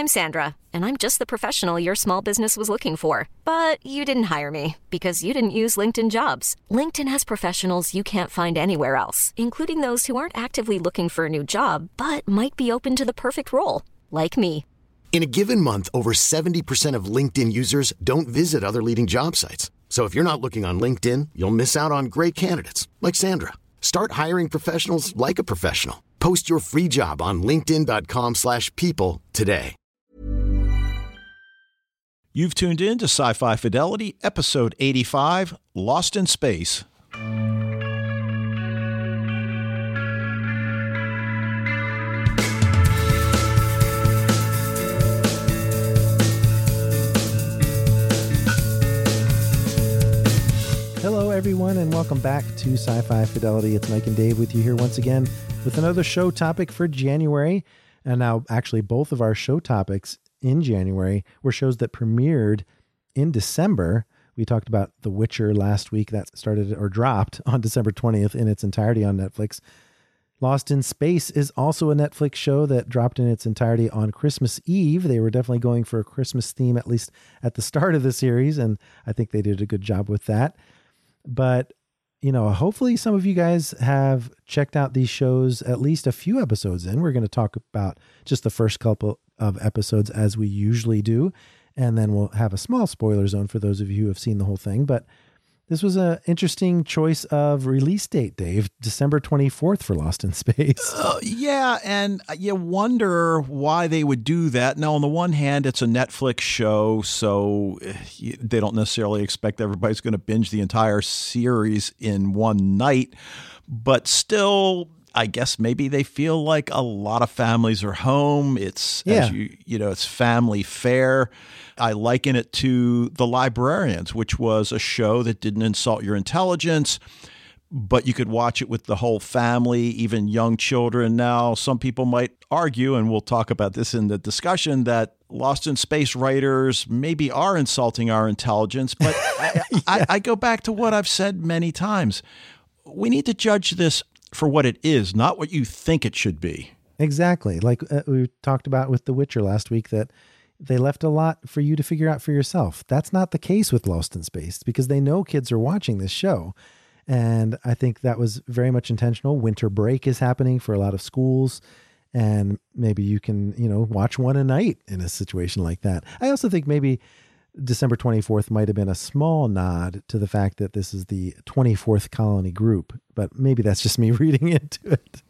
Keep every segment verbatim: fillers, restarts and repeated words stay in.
I'm Sandra, and I'm just the professional your small business was looking for. But you didn't hire me because you didn't use LinkedIn Jobs. LinkedIn has professionals you can't find anywhere else, including those who aren't actively looking for a new job, but might be open to the perfect role, like me. In a given month, over seventy percent of LinkedIn users don't visit other leading job sites. So if you're not looking on LinkedIn, you'll miss out on great candidates like Sandra. Start hiring professionals like a professional. Post your free job on linkedin.com slash people today. You've tuned in to Sci-Fi Fidelity, episode eighty-five, Lost in Space. Hello, everyone, and welcome back to Sci-Fi Fidelity. It's Mike and Dave with you here once again with another show topic for January. And now, actually, both of our show topics in January were shows that premiered in December. We talked about The Witcher last week. That started or dropped on December twentieth in its entirety on Netflix. Lost in Space is also a Netflix show that dropped in its entirety on Christmas Eve. They were definitely going for a Christmas theme, at least at the start of the series, and I think they did a good job with that. But, you know, hopefully some of you guys have checked out these shows at least a few episodes in. We're going to talk about just the first couple of episodes as we usually do. And then we'll have a small spoiler zone for those of you who have seen the whole thing. But this was an interesting choice of release date, Dave. December twenty-fourth for Lost in Space. Uh, yeah, and you wonder why they would do that. Now, on the one hand, it's a Netflix show, so they don't necessarily expect everybody's going to binge the entire series in one night. But still, I guess maybe they feel like a lot of families are home. It's, yeah. as you, you know, it's family fare. I liken it to The Librarians, which was a show that didn't insult your intelligence, but you could watch it with the whole family, even young children. Now, some people might argue, and we'll talk about this in the discussion, that Lost in Space writers maybe are insulting our intelligence. But I, yeah. I, I go back to what I've said many times. We need to judge this for what it is, not what you think it should be. Exactly. Like uh, we talked about with The Witcher last week, that they left a lot for you to figure out for yourself. That's not the case with Lost in Space because they know kids are watching this show. And I think that was very much intentional. Winter break is happening for a lot of schools, and maybe you can, you know, watch one a night in a situation like that. I also think maybe December twenty-fourth might have been a small nod to the fact that this is the twenty-fourth colony group, but maybe that's just me reading into it.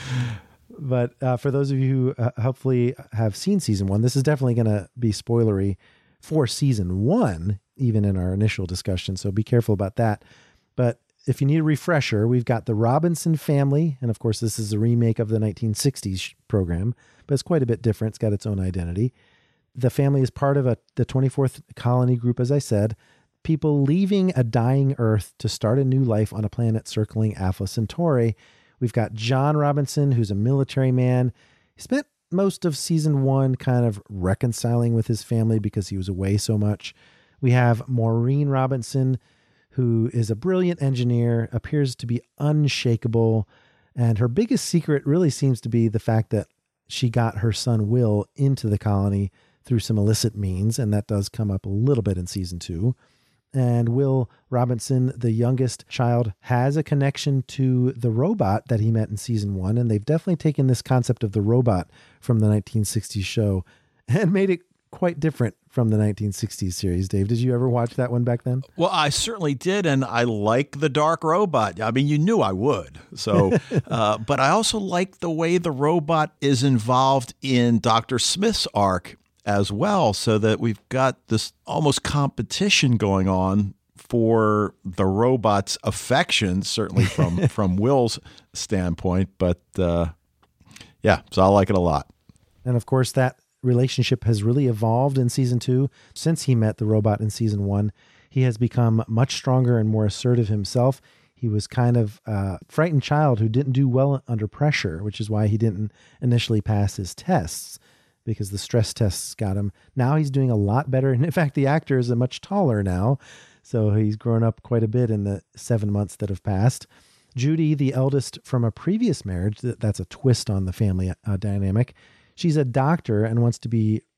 But uh, for those of you who uh, hopefully have seen season one, this is definitely going to be spoilery for season one, even in our initial discussion. So be careful about that. But if you need a refresher, we've got the Robinson family. And of course, this is a remake of the nineteen sixties program, but it's quite a bit different. It's got its own identity. The family is part of a, the twenty-fourth colony group, as I said, people leaving a dying Earth to start a new life on a planet circling Alpha Centauri. We've got John Robinson, who's a military man. He spent most of season one kind of reconciling with his family because he was away so much. We have Maureen Robinson, who is a brilliant engineer, appears to be unshakable. And her biggest secret really seems to be the fact that she got her son Will into the colony through some illicit means. And that does come up a little bit in season two. And Will Robinson, the youngest child, has a connection to the robot that he met in season one. And they've definitely taken this concept of the robot from the nineteen sixties show and made it quite different from the nineteen sixties series. Dave, did you ever watch that one back then? Well, I certainly did. And I like the dark robot. I mean, you knew I would. So, uh, but I also like the way the robot is involved in Doctor Smith's arc as well, so that we've got this almost competition going on for the robot's affection, certainly from, from Will's standpoint. But uh, yeah, so I like it a lot. And of course, that relationship has really evolved in season two. Since he met the robot in season one, he has become much stronger and more assertive himself. He was kind of a frightened child who didn't do well under pressure, which is why he didn't initially pass his tests, because the stress tests got him. Now he's doing a lot better. And in fact, the actor is a much taller now. So he's grown up quite a bit in the seven months that have passed. Judy, the eldest from a previous marriage, that's a twist on the family uh, dynamic. She's a doctor and wants to be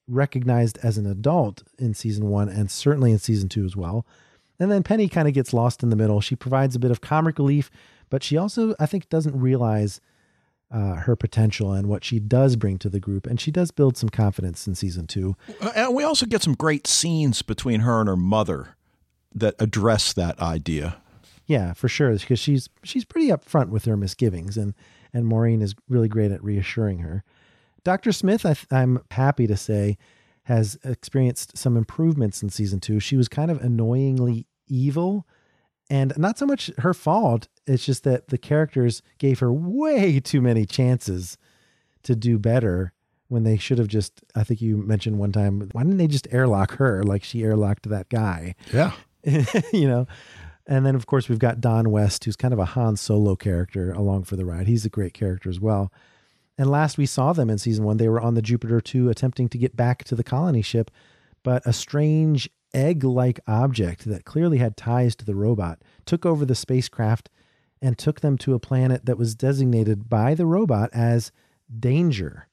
recognized as an adult in season one and certainly in season two as well. And then Penny kind of gets lost in the middle. She provides a bit of comic relief, but she also, I think, doesn't realize uh, her potential and what she does bring to the group. And she does build some confidence in season two. And we also get some great scenes between her and her mother that address that idea. Yeah, for sure. Because she's she's pretty upfront with her misgivings, and, and Maureen is really great at reassuring her. Doctor Smith, I th- I'm happy to say, has experienced some improvements in season two. She was kind of annoyingly evil, and not so much her fault. It's just that the characters gave her way too many chances to do better when they should have just, I think you mentioned one time, why didn't they just airlock her like she airlocked that guy? Yeah. You know? And then, of course, we've got Don West, who's kind of a Han Solo character along for the ride. He's a great character as well. And last we saw them in season one, they were on the Jupiter two attempting to get back to the colony ship, but a strange egg-like object that clearly had ties to the robot took over the spacecraft and took them to a planet that was designated by the robot as danger.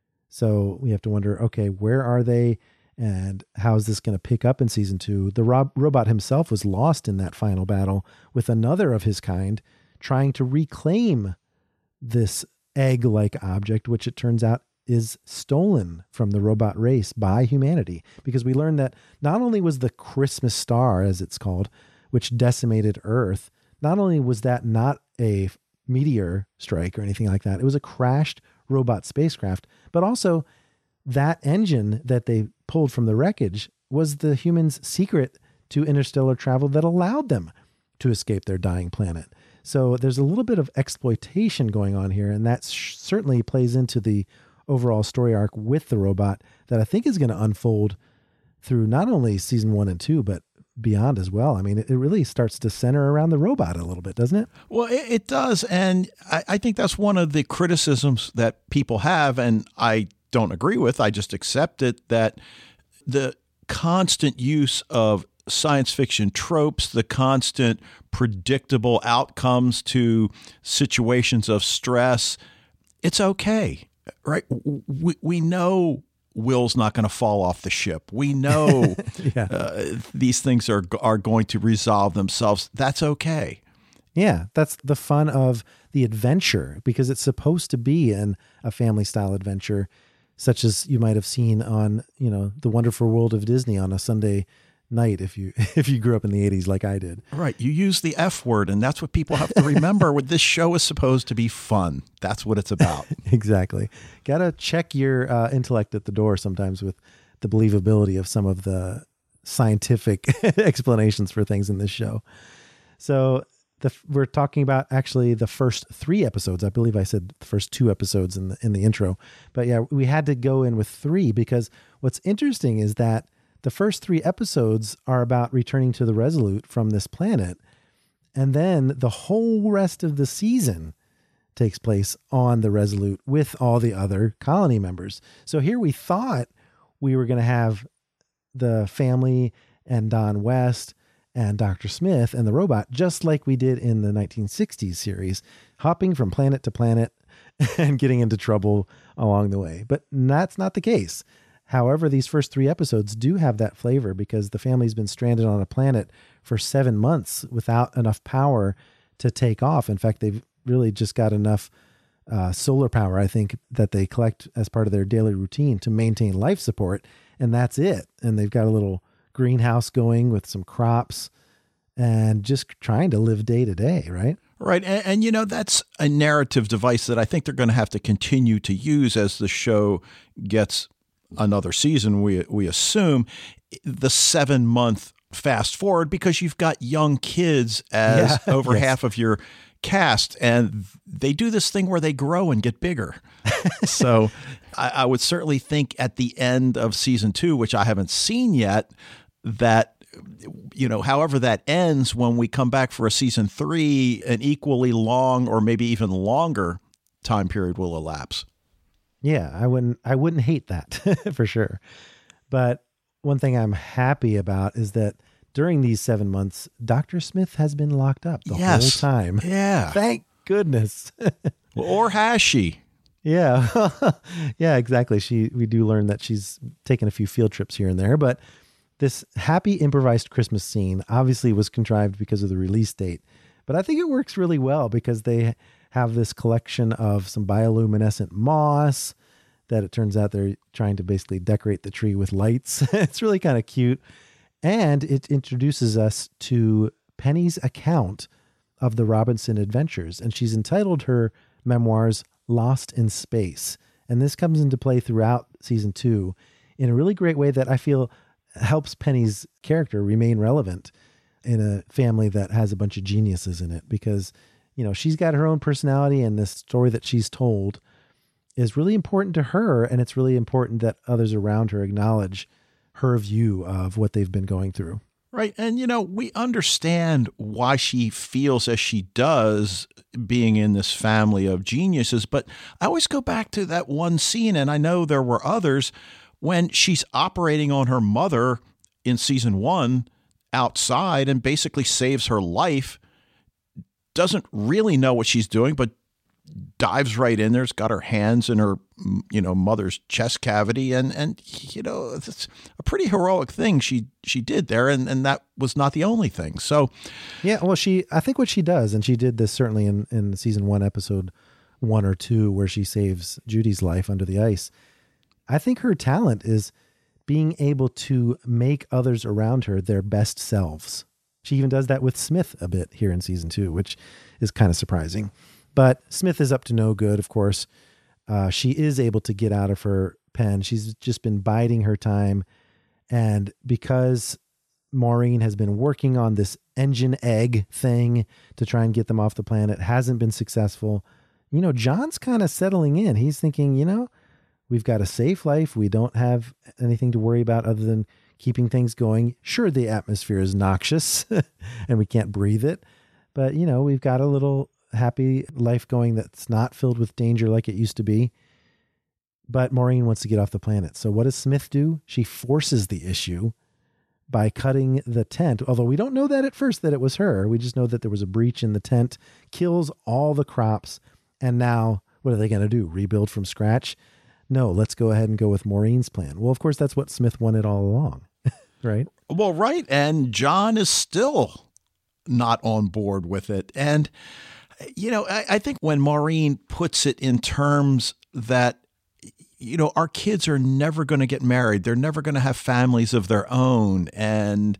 So we have to wonder, okay, where are they and how is this going to pick up in season two? The rob- robot himself was lost in that final battle with another of his kind trying to reclaim this egg-like object, which it turns out is stolen from the robot race by humanity. Because we learned that not only was the Christmas star, as it's called, which decimated Earth, not only was that not a meteor strike or anything like that, it was a crashed robot spacecraft, but also that engine that they pulled from the wreckage was the humans' secret to interstellar travel that allowed them to escape their dying planet. So there's a little bit of exploitation going on here, and that sh- certainly plays into the overall story arc with the robot that I think is going to unfold through not only season one and two, but beyond as well. I mean, it, it really starts to center around the robot a little bit, doesn't it? Well, it, it does. And I, I think that's one of the criticisms that people have, and I don't agree with. I just accept it, that the constant use of science fiction tropes, the constant predictable outcomes to situations of stress, it's okay, right? We, we know Will's not going to fall off the ship. We know yeah. uh, these things are are going to resolve themselves. That's okay. Yeah, that's the fun of the adventure, because it's supposed to be in a family style adventure, such as you might have seen on, you know, The Wonderful World of Disney on a Sunday night if you if you grew up in the eighties like I did. Right. You use the F word, and that's what people have to remember. What this show is supposed to be fun. That's what it's about. Exactly. Got to check your uh, intellect at the door sometimes with the believability of some of the scientific explanations for things in this show. So the, we're talking about actually the first three episodes. I believe I said the first two episodes in the in the intro. But yeah, we had to go in with three because what's interesting is that the first three episodes are about returning to the Resolute from this planet. And then the whole rest of the season takes place on the Resolute with all the other colony members. So here we thought we were going to have the family and Don West and Doctor Smith and the robot, just like we did in the nineteen sixties series, hopping from planet to planet and getting into trouble along the way. But that's not the case. However, these first three episodes do have that flavor because the family's been stranded on a planet for seven months without enough power to take off. In fact, they've really just got enough uh, solar power, I think, that they collect as part of their daily routine to maintain life support. And that's it. And they've got a little greenhouse going with some crops and just trying to live day to day, right? Right. And, and, you know, that's a narrative device that I think they're going to have to continue to use as the show gets another season, we we assume, the seven month fast forward, because you've got young kids as yeah, over yes. half of your cast, and they do this thing where they grow and get bigger. So I, I would certainly think at the end of season two, which I haven't seen yet, that, you know, however that ends, when we come back for a season three, an equally long or maybe even longer time period will elapse. Yeah, I wouldn't I wouldn't hate that for sure. But one thing I'm happy about is that during these seven months, Doctor Smith has been locked up the yes. whole time. Yeah. Thank goodness. Or has she? Yeah. Yeah, exactly. She, we do learn that she's taken a few field trips here and there, but this happy improvised Christmas scene obviously was contrived because of the release date, but I think it works really well because they have this collection of some bioluminescent moss that it turns out they're trying to basically decorate the tree with lights. It's really kind of cute. And it introduces us to Penny's account of the Robinson adventures. And she's entitled her memoirs Lost in Space. And this comes into play throughout season two in a really great way that I feel helps Penny's character remain relevant in a family that has a bunch of geniuses in it, because, you know, she's got her own personality, and this story that she's told is really important to her. And it's really important that others around her acknowledge her view of what they've been going through. Right. And, you know, we understand why she feels as she does being in this family of geniuses. But I always go back to that one scene, and I know there were others, when she's operating on her mother in season one outside and basically saves her life, doesn't really know what she's doing, but dives right in there. Has got her hands in her, you know, mother's chest cavity. And, and, you know, it's a pretty heroic thing she, she did there. And, and that was not the only thing. So, yeah, well, she, I think what she does, and she did this certainly in, in season one, episode one or two, where she saves Judy's life under the ice. I think her talent is being able to make others around her their best selves. She even does that with Smith a bit here in season two, which is kind of surprising. But Smith is up to no good, of course. Uh, she is able to get out of her pen. She's just been biding her time. And because Maureen has been working on this engine egg thing to try and get them off the planet, hasn't been successful, you know, John's kind of settling in. He's thinking, you know, we've got a safe life. We don't have anything to worry about other than keeping things going. Sure, the atmosphere is noxious and we can't breathe it, but, you know, we've got a little happy life going that's not filled with danger like it used to be. But Maureen wants to get off the planet. So what does Smith do? She forces the issue by cutting the tent. Although we don't know that at first that it was her. We just know that there was a breach in the tent, kills all the crops. And now what are they going to do? Rebuild from scratch? No, let's go ahead and go with Maureen's plan. Well, of course, that's what Smith wanted all along, right? Well, right. And John is still not on board with it. And, you know, I, I think when Maureen puts it in terms that, you know, our kids are never going to get married. They're never going to have families of their own. And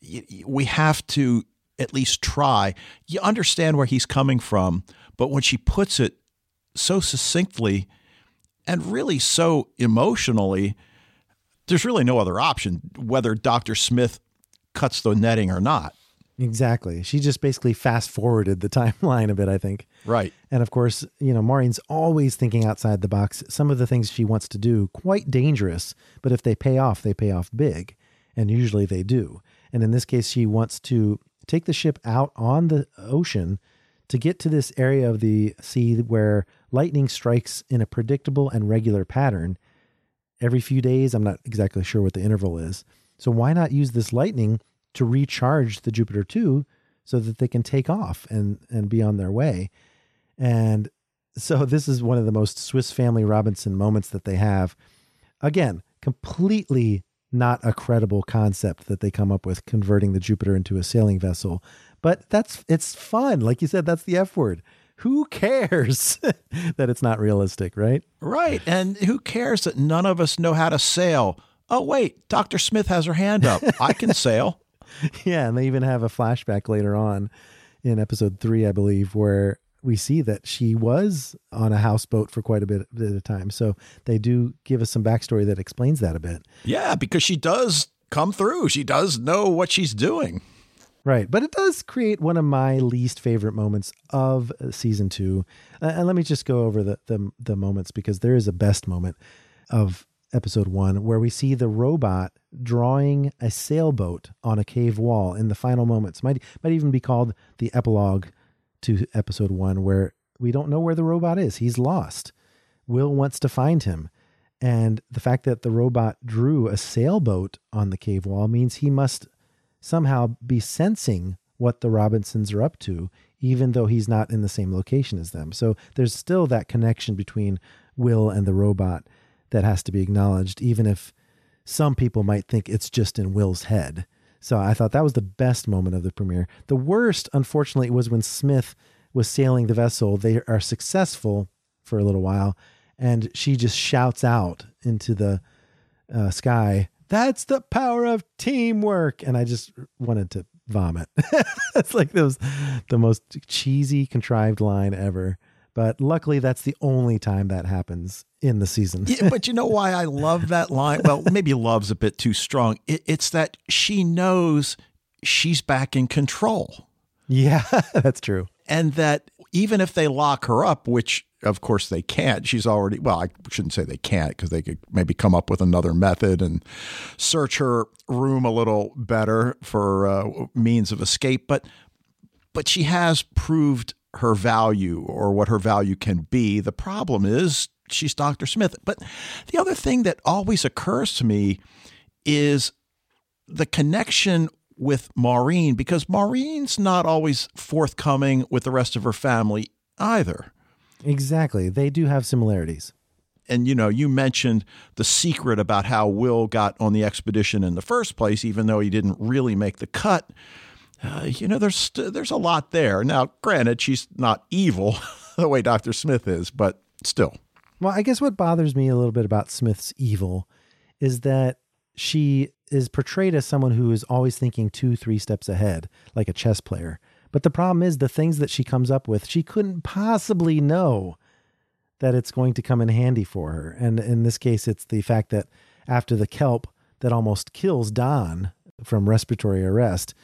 we have to at least try. You understand where he's coming from. But when she puts it so succinctly and really so emotionally, there's really no other option, whether Doctor Smith cuts the netting or not. Exactly. She just basically fast forwarded the timeline a bit, I think. Right. And of course, you know, Maureen's always thinking outside the box. Some of the things she wants to do, quite dangerous, but if they pay off, they pay off big. And usually they do. And in this case, she wants to take the ship out on the ocean to get to this area of the sea where lightning strikes in a predictable and regular pattern every few days. I'm not exactly sure what the interval is. So why not use this lightning to recharge the Jupiter two so that they can take off and, and be on their way? And so this is one of the most Swiss Family Robinson moments that they have. Again, completely not a credible concept that they come up with, converting the Jupiter into a sailing vessel. But that's, it's fun. Like you said, that's the F word. Who cares that it's not realistic, right? Right. And who cares that none of us know how to sail? Oh, wait, Doctor Smith has her hand up. I can sail. Yeah. And they even have a flashback later on in episode three, I believe, where we see that she was on a houseboat for quite a bit at a time. So they do give us some backstory that explains that a bit. Yeah, because she does come through. She does know what she's doing. Right. But it does create one of my least favorite moments of season two. Uh, and let me just go over the, the, the moments, because there is a best moment of episode one where we see the robot drawing a sailboat on a cave wall in the final moments. Might, might even be called the epilogue to episode one, where we don't know where the robot is. He's lost. Will wants to find him. And the fact that the robot drew a sailboat on the cave wall means he must somehow be sensing what the Robinsons are up to, even though he's not in the same location as them. So there's still that connection between Will and the robot that has to be acknowledged, even if some people might think it's just in Will's head. So I thought that was the best moment of the premiere. The worst, unfortunately, was when Smith was sailing the vessel. They are successful for a little while, and she just shouts out into the uh, sky, "That's the power of teamwork." And I just wanted to vomit. That's like that was the most cheesy, contrived line ever. But luckily, that's the only time that happens in the season. Yeah, but you know why I love that line? Well, maybe love's a bit too strong. It, it's that she knows she's back in control. Yeah, that's true. And that even if they lock her up, which of course they can't, she's already, well, I shouldn't say they can't, because they could maybe come up with another method and search her room a little better for uh, means of escape. But, but she has proved her value, or what her value can be. The problem is she's Doctor Smith. But the other thing that always occurs to me is the connection with Maureen, because Maureen's not always forthcoming with the rest of her family either. Exactly. They do have similarities. And, you know, you mentioned the secret about how Will got on the expedition in the first place, even though he didn't really make the cut. Uh, you know, there's there's a lot there. Now, granted, she's not evil the way Doctor Smith is, but still. Well, I guess what bothers me a little bit about Smith's evil is that she is portrayed as someone who is always thinking two, three steps ahead, like a chess player. But the problem is the things that she comes up with, she couldn't possibly know that it's going to come in handy for her. And in this case, it's the fact that after the kelp that almost kills Don from respiratory arrest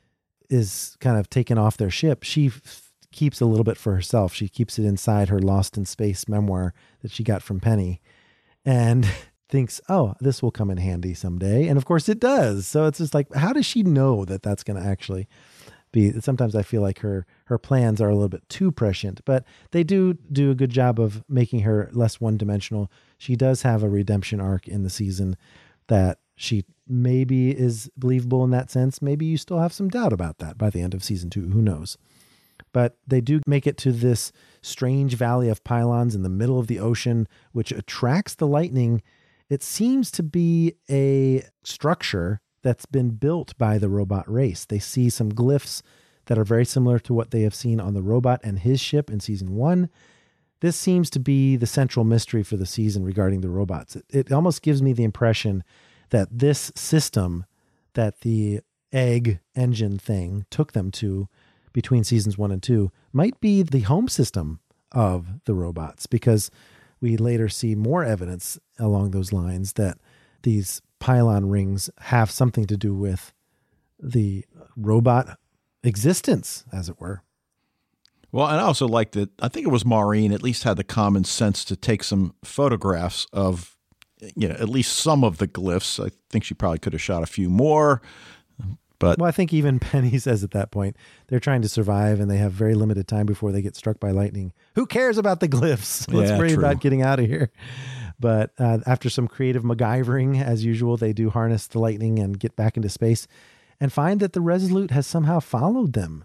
is kind of taken off their ship, she f- keeps a little bit for herself. She keeps it inside her Lost in Space memoir that she got from Penny, and thinks, oh, this will come in handy someday. And of course it does. So it's just like, how does she know that that's going to actually be? Sometimes I feel like her, her plans are a little bit too prescient, but they do do a good job of making her less one-dimensional. She does have a redemption arc in the season that she maybe is believable in that sense. Maybe you still have some doubt about that by the end of season two. Who knows? But they do make it to this strange valley of pylons in the middle of the ocean, which attracts the lightning. It seems to be a structure that's been built by the robot race. They see some glyphs that are very similar to what they have seen on the robot and his ship in season one. This seems to be the central mystery for the season regarding the robots. It, it almost gives me the impression that this system that the egg engine thing took them to between seasons one and two might be the home system of the robots, because we later see more evidence along those lines that these pylon rings have something to do with the robot existence, as it were. Well, and I also liked that, I think it was Maureen at least had the common sense to take some photographs of, you know, at least some of the glyphs. I think she probably could have shot a few more. But well, I think even Penny says at that point, they're trying to survive and they have very limited time before they get struck by lightning. Who cares about the glyphs? Let's yeah, worry true. about getting out of here. But uh, after some creative MacGyvering, as usual, they do harness the lightning and get back into space and find that the Resolute has somehow followed them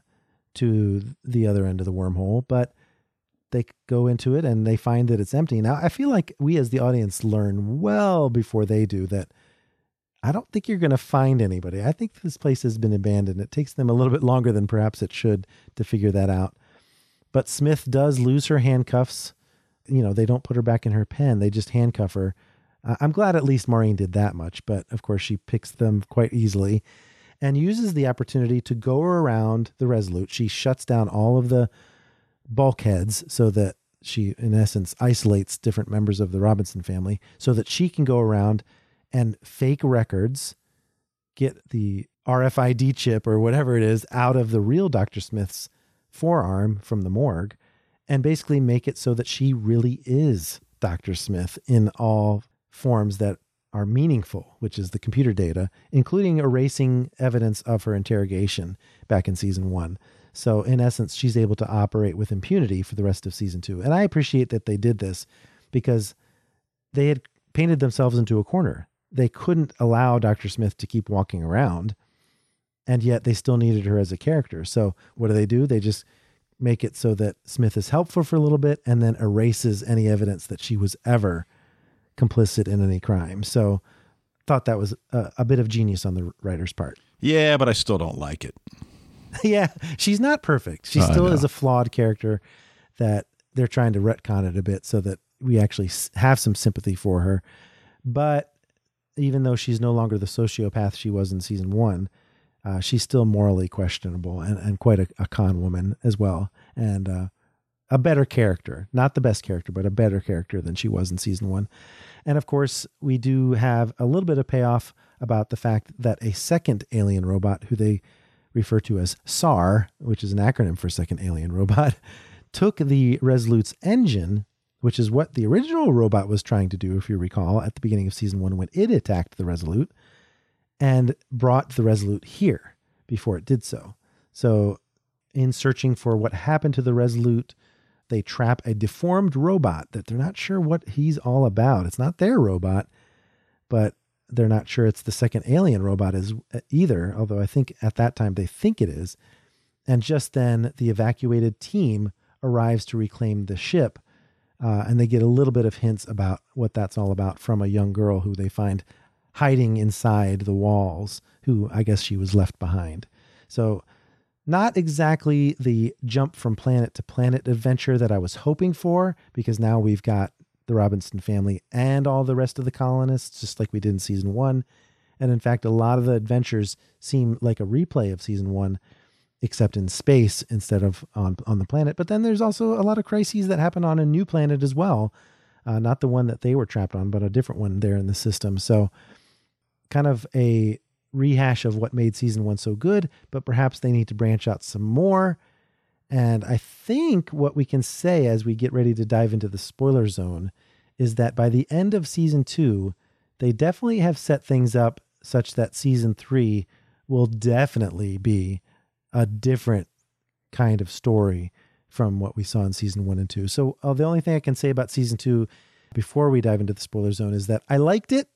to the other end of the wormhole. But they go into it and they find that it's empty. Now, I feel like we as the audience learn well before they do that I don't think you're going to find anybody. I think this place has been abandoned. It takes them a little bit longer than perhaps it should to figure that out. But Smith does lose her handcuffs. You know, they don't put her back in her pen. They just handcuff her. Uh, I'm glad at least Maureen did that much, but of course she picks them quite easily and uses the opportunity to go around the Resolute. She shuts down all of the bulkheads so that she, in essence, isolates different members of the Robinson family so that she can go around and fake records, get the R F I D chip or whatever it is out of the real Doctor Smith's forearm from the morgue, and basically make it so that she really is Doctor Smith in all forms that are meaningful, which is the computer data, including erasing evidence of her interrogation back in season one. So in essence, she's able to operate with impunity for the rest of season two. And I appreciate that they did this because they had painted themselves into a corner. They couldn't allow Doctor Smith to keep walking around, and yet they still needed her as a character. So what do they do? They just make it so that Smith is helpful for a little bit and then erases any evidence that she was ever complicit in any crime. So thought that was a, a bit of genius on the writer's part. Yeah, but I still don't like it. Yeah, she's not perfect. She I still know. is a flawed character that they're trying to retcon it a bit so that we actually have some sympathy for her. But even though she's no longer the sociopath she was in season one, uh, she's still morally questionable and, and quite a, a con woman as well. And uh, a better character, not the best character, but a better character than she was in season one. And of course, we do have a little bit of payoff about the fact that a second alien robot, who they refer to as S A R, which is an acronym for second alien robot, took the Resolute's engine, which is what the original robot was trying to do, if you recall, at the beginning of season one when it attacked the Resolute, and brought the Resolute here before it did so. So in searching for what happened to the Resolute, they trap a deformed robot that they're not sure what he's all about. It's not their robot, but they're not sure it's the second alien robot is either, although I think at that time they think it is. And just then the evacuated team arrives to reclaim the ship, uh, and they get a little bit of hints about what that's all about from a young girl who they find hiding inside the walls, who I guess she was left behind. So not exactly the jump from planet to planet adventure that I was hoping for, because now we've got the Robinson family and all the rest of the colonists, just like we did in season one. And in fact, a lot of the adventures seem like a replay of season one, except in space instead of on, on the planet. But then there's also a lot of crises that happen on a new planet as well. Uh, not the one that they were trapped on, but a different one there in the system. So kind of a rehash of what made season one so good, but perhaps they need to branch out some more. And I think what we can say as we get ready to dive into the spoiler zone is that by the end of season two, they definitely have set things up such that season three will definitely be a different kind of story from what we saw in season one and two. So uh, the only thing I can say about season two before we dive into the spoiler zone is that I liked it.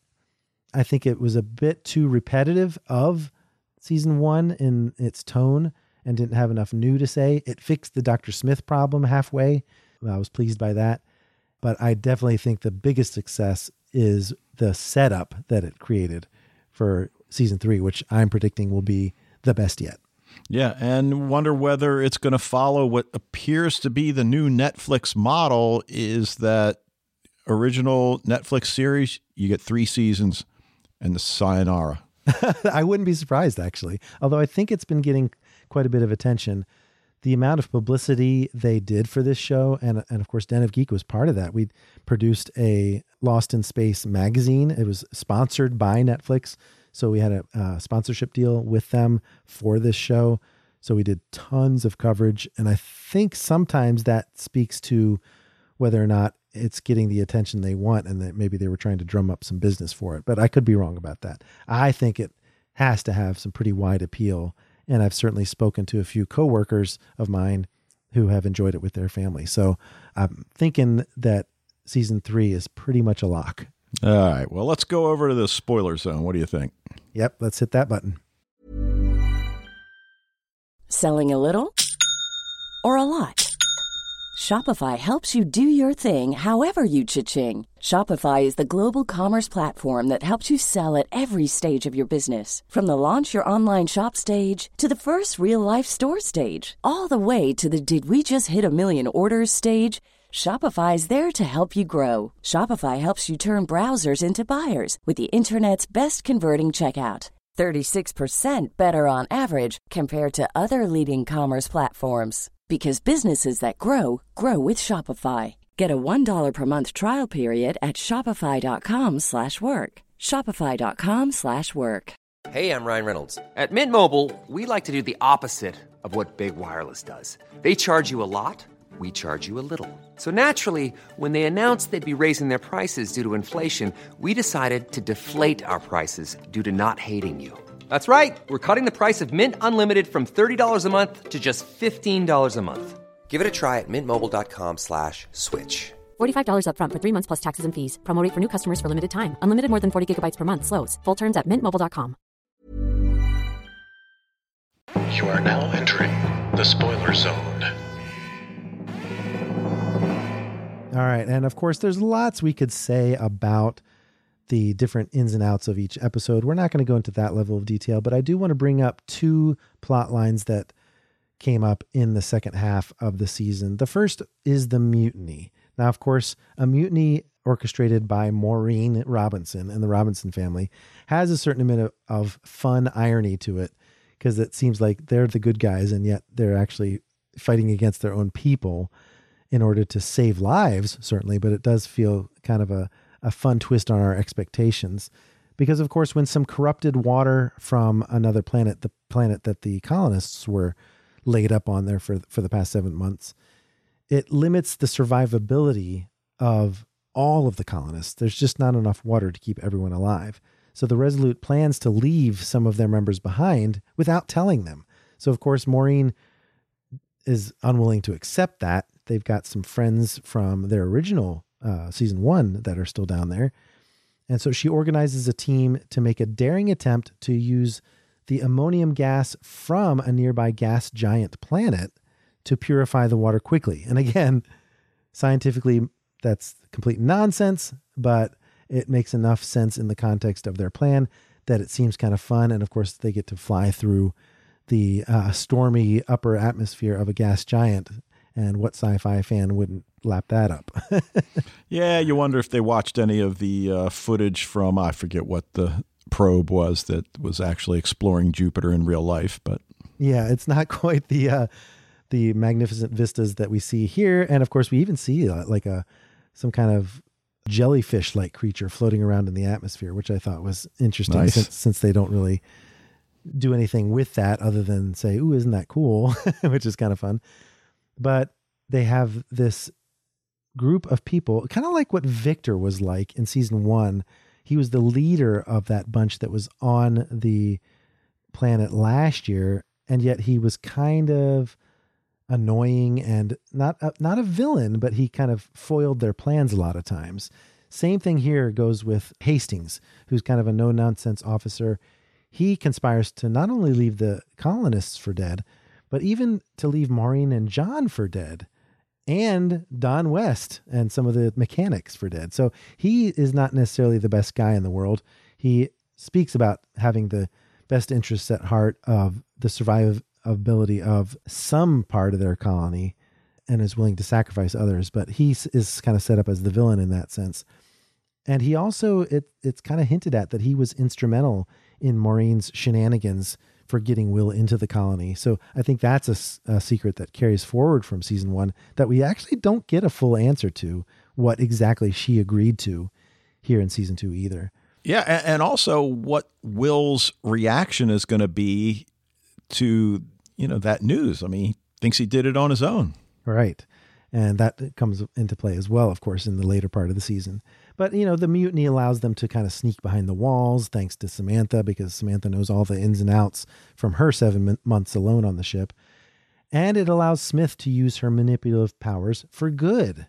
I think it was a bit too repetitive of season one in its tone and didn't have enough new to say. It fixed the Doctor Smith problem halfway. I was pleased by that. But I definitely think the biggest success is the setup that it created for season three, which I'm predicting will be the best yet. Yeah, and wonder whether it's going to follow what appears to be the new Netflix model, is that original Netflix series, you get three seasons and the sayonara. I wouldn't be surprised, actually, although I think it's been getting quite a bit of attention. The amount of publicity they did for this show, and, and of course, Den of Geek was part of that. We produced a Lost in Space magazine. It was sponsored by Netflix, so we had a, a sponsorship deal with them for this show. So we did tons of coverage, and I think sometimes that speaks to whether or not it's getting the attention they want, and that maybe they were trying to drum up some business for it. But I could be wrong about that. I think it has to have some pretty wide appeal. And I've certainly spoken to a few coworkers of mine who have enjoyed it with their family. So I'm thinking that season three is pretty much a lock. All right. Well, let's go over to the spoiler zone. What do you think? Yep. Let's hit that button. Selling a little or a lot? Shopify helps you do your thing however you cha-ching. Shopify is the global commerce platform that helps you sell at every stage of your business. From the launch your online shop stage to the first real life store stage, all the way to the did we just hit a million orders stage. Shopify is there to help you grow. Shopify helps you turn browsers into buyers with the internet's best converting checkout. thirty-six percent better on average compared to other leading commerce platforms. Because businesses that grow, grow with Shopify. Get a one dollar per month trial period at shopify.com slash work. Shopify.com slash work. Hey, I'm Ryan Reynolds. At Mint Mobile, we like to do the opposite of what Big Wireless does. They charge you a lot, we charge you a little. So naturally, when they announced they'd be raising their prices due to inflation, we decided to deflate our prices due to not hating you. That's right. We're cutting the price of Mint Unlimited from thirty dollars a month to just fifteen dollars a month. Give it a try at mintmobile.com slash switch. forty-five dollars up front for three months plus taxes and fees. Promo rate for new customers for limited time. Unlimited more than forty gigabytes per month. Slows full terms at mint mobile dot com. You are now entering the spoiler zone. All right. And of course, there's lots we could say about the different ins and outs of each episode. We're not going to go into that level of detail, but I do want to bring up two plot lines that came up in the second half of the season. The first is the mutiny. Now, of course, a mutiny orchestrated by Maureen Robinson and the Robinson family has a certain amount of, of fun irony to it, because it seems like they're the good guys and yet they're actually fighting against their own people in order to save lives, certainly, but it does feel kind of a, a fun twist on our expectations. Because, of course, when some corrupted water from another planet, the planet that the colonists were laid up on there for, for the past seven months, it limits the survivability of all of the colonists. There's just not enough water to keep everyone alive. So the Resolute plans to leave some of their members behind without telling them. So, of course, Maureen is unwilling to accept that. They've got some friends from their original uh, season one that are still down there. And so she organizes a team to make a daring attempt to use the ammonium gas from a nearby gas giant planet to purify the water quickly. And again, scientifically, that's complete nonsense, but it makes enough sense in the context of their plan that it seems kind of fun. And of course, they get to fly through the uh, stormy upper atmosphere of a gas giant. And what sci-fi fan wouldn't lap that up? Yeah, you wonder if they watched any of the uh, footage from, I forget what the probe was that was actually exploring Jupiter in real life. But yeah, it's not quite the uh, the magnificent vistas that we see here. And of course, we even see uh, like a some kind of jellyfish-like creature floating around in the atmosphere, which I thought was interesting. Nice. since, since they don't really do anything with that other than say, ooh, isn't that cool? Which is kind of fun. But they have this group of people, kind of like what Victor was like in season one. He was the leader of that bunch that was on the planet last year, and yet he was kind of annoying and not a, not a villain, but he kind of foiled their plans a lot of times. Same thing here goes with Hastings, who's kind of a no-nonsense officer. He conspires to not only leave the colonists for dead, but even to leave Maureen and John for dead, and Don West and some of the mechanics for dead. So he is not necessarily the best guy in the world. He speaks about having the best interests at heart of the survivability of some part of their colony and is willing to sacrifice others. But he is kind of set up as the villain in that sense. And he also, it, it's kind of hinted at that he was instrumental in Maureen's shenanigans for getting Will into the colony. So I think that's a, a secret that carries forward from season one that we actually don't get a full answer to what exactly she agreed to here in season two either. Yeah. And also what Will's reaction is going to be to, you know, that news. I mean, he thinks he did it on his own. Right. And that comes into play as well, of course, in the later part of the season. But, you know, the mutiny allows them to kind of sneak behind the walls, thanks to Samantha, because Samantha knows all the ins and outs from her seven months alone on the ship. And it allows Smith to use her manipulative powers for good.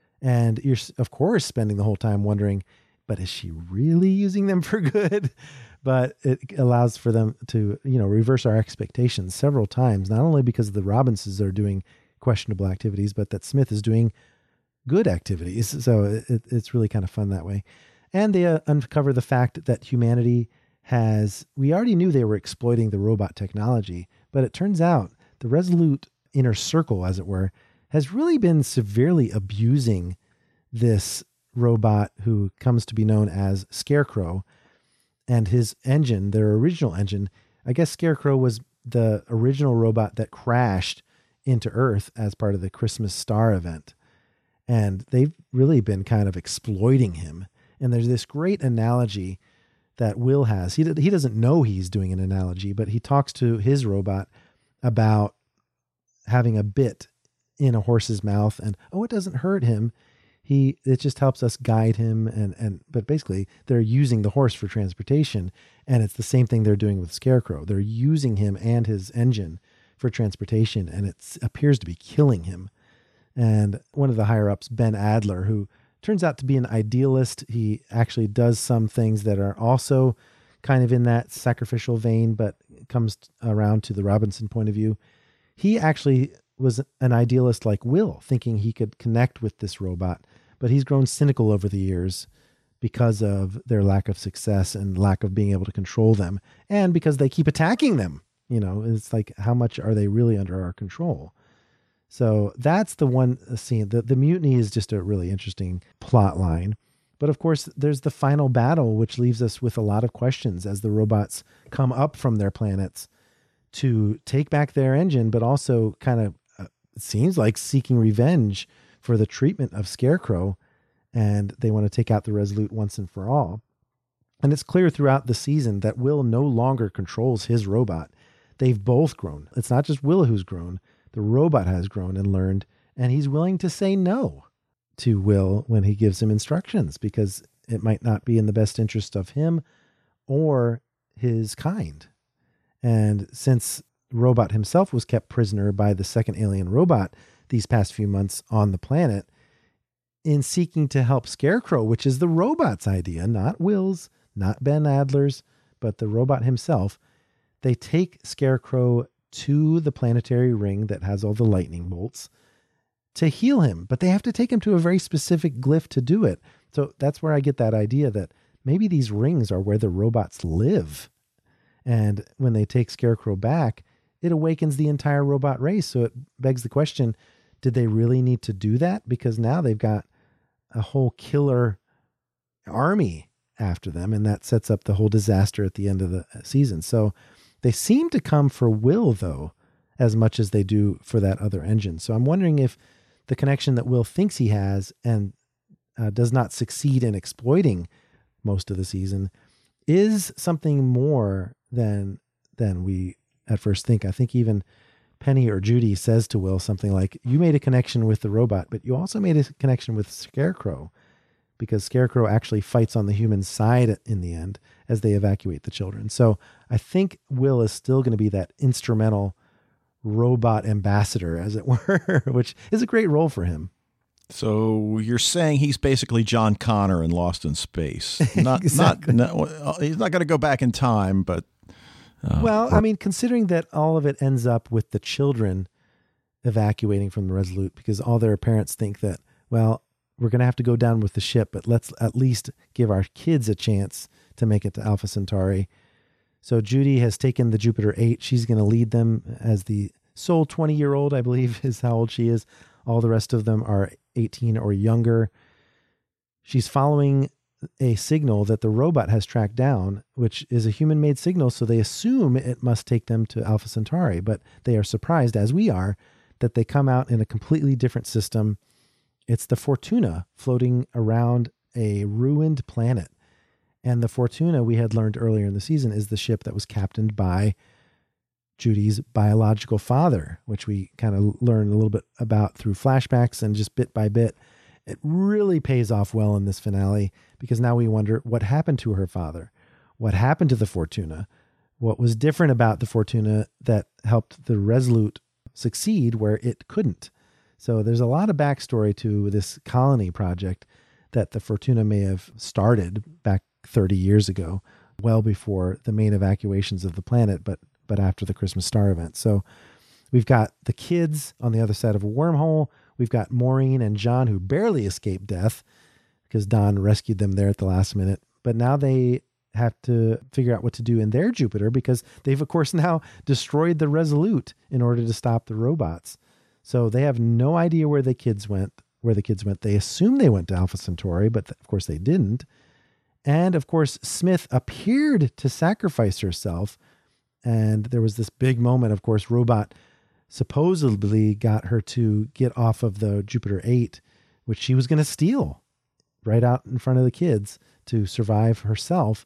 And you're, of course, spending the whole time wondering, but is she really using them for good? But it allows for them to, you know, reverse our expectations several times, not only because the Robinsons are doing questionable activities, but that Smith is doing good activities. So it, it's really kind of fun that way. And they uh, uncover the fact that humanity has, we already knew they were exploiting the robot technology, but it turns out the Resolute inner circle, as it were, has really been severely abusing this robot who comes to be known as Scarecrow and his engine, their original engine. I guess Scarecrow was the original robot that crashed into Earth as part of the Christmas Star event. And they've really been kind of exploiting him. And there's this great analogy that Will has. He, he doesn't know he's doing an analogy, but he talks to his robot about having a bit in a horse's mouth and, oh, it doesn't hurt him. He, it just helps us guide him. And, and, but basically they're using the horse for transportation. And it's the same thing they're doing with Scarecrow. They're using him and his engine for transportation, and it appears to be killing him. And one of the higher ups, Ben Adler, who turns out to be an idealist, he actually does some things that are also kind of in that sacrificial vein, but comes around to the Robinson point of view. He actually was an idealist like Will, thinking he could connect with this robot, but he's grown cynical over the years because of their lack of success and lack of being able to control them, and because they keep attacking them. You know, it's like, how much are they really under our control? So that's the one scene. The, the mutiny is just a really interesting plot line. But of course, there's the final battle, which leaves us with a lot of questions as the robots come up from their planets to take back their engine, but also kind of, uh, it seems like, seeking revenge for the treatment of Scarecrow. And they want to take out the Resolute once and for all. And it's clear throughout the season that Will no longer controls his robot. They've both grown. It's not just Will who's grown. The robot has grown and learned, and he's willing to say no to Will when he gives him instructions, because it might not be in the best interest of him or his kind. And since Robot himself was kept prisoner by the second alien robot these past few months on the planet, in seeking to help Scarecrow, which is the robot's idea, not Will's, not Ben Adler's, but the robot himself, they take Scarecrow to the planetary ring that has all the lightning bolts to heal him, but they have to take him to a very specific glyph to do it. So that's where I get that idea that maybe these rings are where the robots live. And when they take Scarecrow back, it awakens the entire robot race. So it begs the question, did they really need to do that? Because now they've got a whole killer army after them, and that sets up the whole disaster at the end of the season. So they seem to come for Will, though, as much as they do for that other engine. So I'm wondering if the connection that Will thinks he has and uh, does not succeed in exploiting most of the season is something more than than we at first think. I think even Penny or Judy says to Will something like, you made a connection with the robot, but you also made a connection with Scarecrow, because Scarecrow actually fights on the human side in the end as they evacuate the children. So I think Will is still going to be that instrumental robot ambassador, as it were, which is a great role for him. So you're saying he's basically John Connor in Lost in Space. Not, Exactly. not, not, he's not going to go back in time, but... Uh, well, or, I mean, considering that all of it ends up with the children evacuating from the Resolute, because all their parents think that, well, we're going to have to go down with the ship, but let's at least give our kids a chance to make it to Alpha Centauri. So Judy has taken the Jupiter eight. She's going to lead them as the sole twenty-year-old, I believe, is how old she is. All the rest of them are eighteen or younger. She's following a signal that the robot has tracked down, which is a human-made signal, so they assume it must take them to Alpha Centauri, but they are surprised, as we are, that they come out in a completely different system. It's the Fortuna floating around a ruined planet. And the Fortuna, we had learned earlier in the season, is the ship that was captained by Judy's biological father, which we kind of learn a little bit about through flashbacks and just bit by bit. It really pays off well in this finale, because now we wonder what happened to her father. What happened to the Fortuna? What was different about the Fortuna that helped the Resolute succeed where it couldn't? So there's a lot of backstory to this colony project that the Fortuna may have started back thirty years ago, well before the main evacuations of the planet, but but after the Christmas Star event. So we've got the kids on the other side of a wormhole. We've got Maureen and John, who barely escaped death because Don rescued them there at the last minute. But now they have to figure out what to do in their Jupiter, because they've, of course, now destroyed the Resolute in order to stop the robots. So they have no idea where the kids went, where the kids went. They assume they went to Alpha Centauri, but of course they didn't. And of course, Smith appeared to sacrifice herself. And there was this big moment. Of course, Robot supposedly got her to get off of the Jupiter eight, which she was going to steal right out in front of the kids to survive herself.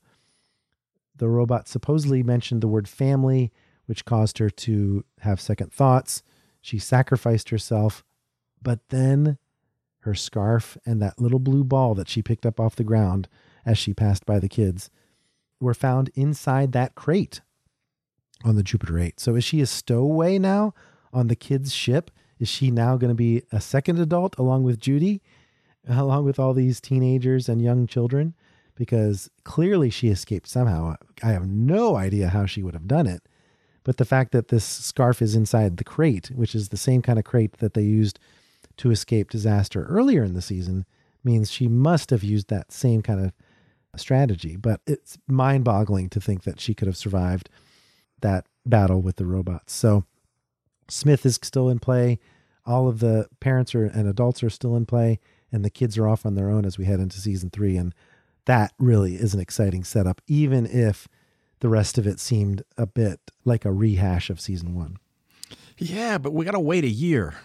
The robot supposedly mentioned the word family, which caused her to have second thoughts. She sacrificed herself, but then her scarf and that little blue ball that she picked up off the ground as she passed by the kids were found inside that crate on the Jupiter eight. So is she a stowaway now on the kids' ship? Is she now going to be a second adult along with Judy, along with all these teenagers and young children? Because clearly she escaped somehow. I have no idea how she would have done it, But the fact that this scarf is inside the crate, which is the same kind of crate that they used to escape disaster earlier in the season, means she must have used that same kind of strategy. But it's mind-boggling to think that she could have survived that battle with the robots. So Smith is still in play. All of the parents are, and adults are still in play, and the kids are off on their own as we head into season three. And that really is an exciting setup, even if the rest of it seemed a bit like a rehash of season one. Yeah, but we got to wait a year.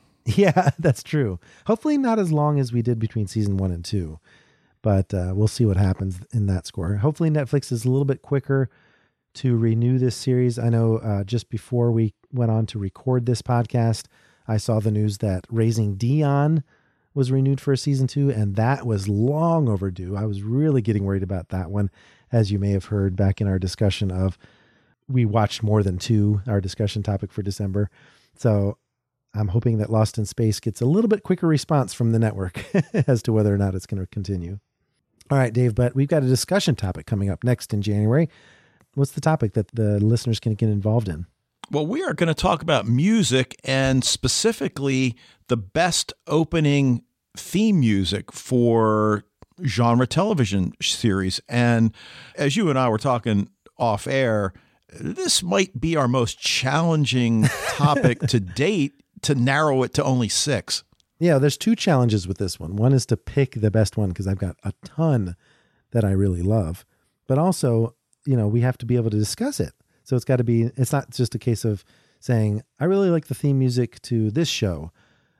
Yeah, that's true. Hopefully not as long as we did between season one and two, but uh, we'll see what happens in that score. Hopefully Netflix is a little bit quicker to renew this series. I know uh, just before we went on to record this podcast, I saw the news that Raising Dion was renewed for a season two, and that was long overdue. I was really getting worried about that one, as you may have heard back in our discussion of we watched more than two, our discussion topic for December. So I'm hoping that Lost in Space gets a little bit quicker response from the network as to whether or not it's going to continue. All right, Dave, but we've got a discussion topic coming up next in January. What's the topic that the listeners can get involved in? Well, we are going to talk about music and specifically the best opening theme music for genre television series. And as you and I were talking off air, this might be our most challenging topic to date to narrow it to only six. Yeah, there's two challenges with this one. One is to pick the best one because I've got a ton that I really love. But also, you know, we have to be able to discuss it. So it's got to be, it's not just a case of saying, I really like the theme music to this show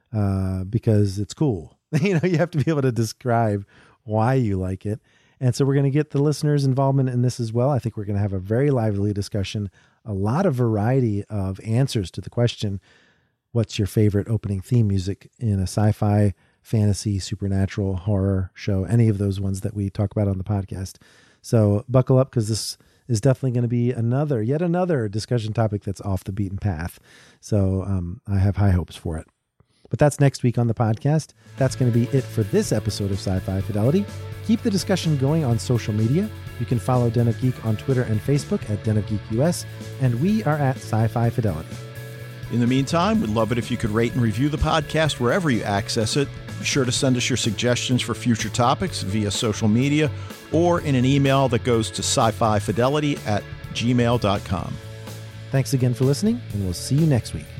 uh, because it's cool. You know, you have to be able to describe why you like it. And so we're going to get the listeners' involvement in this as well. I think we're going to have a very lively discussion, a lot of variety of answers to the question, what's your favorite opening theme music in a sci-fi, fantasy, supernatural, horror show, any of those ones that we talk about on the podcast. So buckle up because this is definitely going to be another, yet another discussion topic that's off the beaten path. So um, I have high hopes for it. But that's next week on the podcast. That's going to be it for this episode of Sci-Fi Fidelity. Keep the discussion going on social media. You can follow Den of Geek on Twitter and Facebook at Den of Geek U S, and we are at Sci-Fi Fidelity. In the meantime, we'd love it if you could rate and review the podcast wherever you access it. Be sure to send us your suggestions for future topics via social media or in an email that goes to sci-fi fidelity at gmail dot com. Thanks again for listening, and we'll see you next week.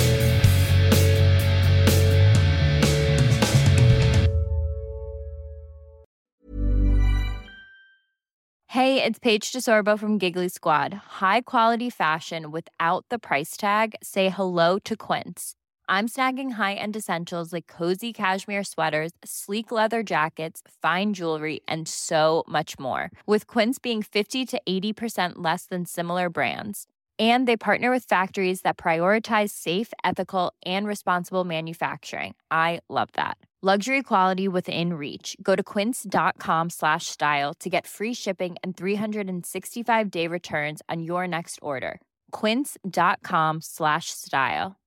Hey, it's Paige DeSorbo from Giggly Squad. High quality fashion without the price tag. Say hello to Quince. I'm snagging high-end essentials like cozy cashmere sweaters, sleek leather jackets, fine jewelry, and so much more. With Quince being fifty to eighty percent less than similar brands. And they partner with factories that prioritize safe, ethical, and responsible manufacturing. I love that. Luxury quality within reach. Go to quince.com slash style to get free shipping and three sixty-five day returns on your next order. Quince.com slash style.